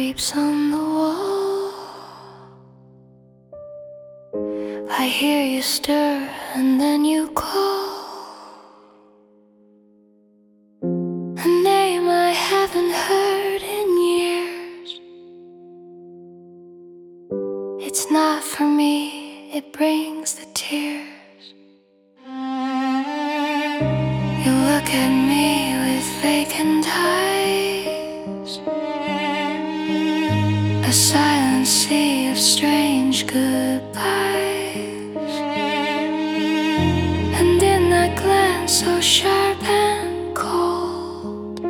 creeps on the wall. I hear you stir and then you call a name I haven't heard in years. It's not for me, it brings the tears. You look at me with vacant eyes, a silent sea of strange goodbyes. And in that glance so sharp and cold,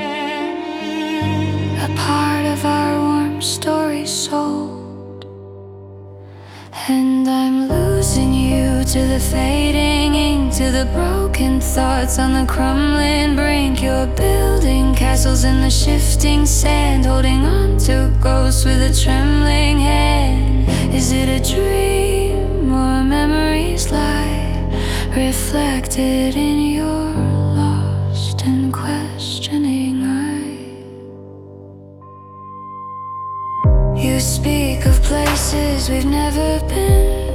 a part of our warm story sold. And I'm losing you to the fading ink, to the broken thoughts on the crumbling brink. You're building castles in the shifting sand, holding on to ghosts with a trembling hand. Is it a dream or a memory's light, reflected in your lost and questioning eye? You speak of places we've never been,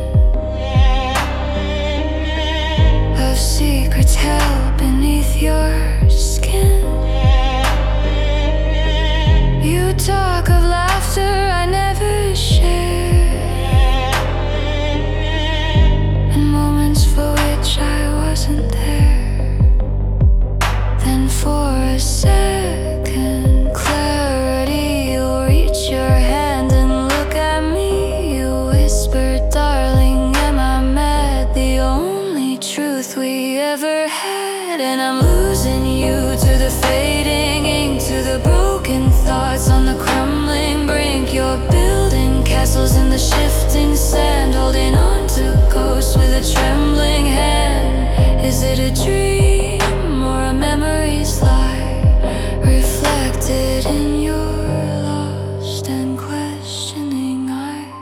of secrets held beneath your skin. You talk of laughter I never shared, and moments for which I wasn't there. Then for a second clarity, you'll reach your hand and look at me. You whisper, darling, am I mad? The only truth we ever had. And I'm losing you to the fading ink, to the broken thoughts on the crumbling brink. You're building castles in the shifting sand, holding on to ghosts with a trembling hand. Is it a dream or a memory's light, reflected in your lost and questioning eye?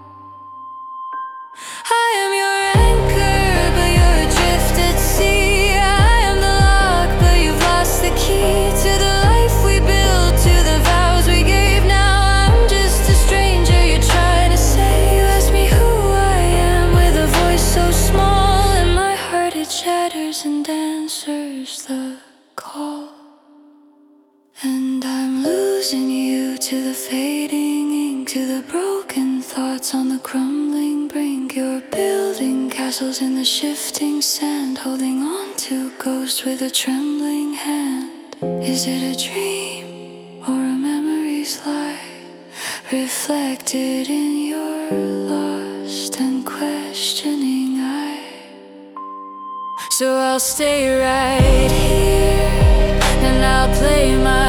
I am your anchor, but you're adrift at sea. I am the lock, but you've lost the key to the life we built, to the vows we gave. Now I'm just a stranger you're trying to say. You ask me who I am with a voice so small, and my heart it shatters and answers the call. And I'm losing you to the fading ink, to the broken thoughts on the crumbling brink. You're building castles in the shifting sand, holding on to ghosts with a trembling hand. Is it a dream or a memory's light, reflected in your lost and questioning eye? So I'll stay right here and I'll play my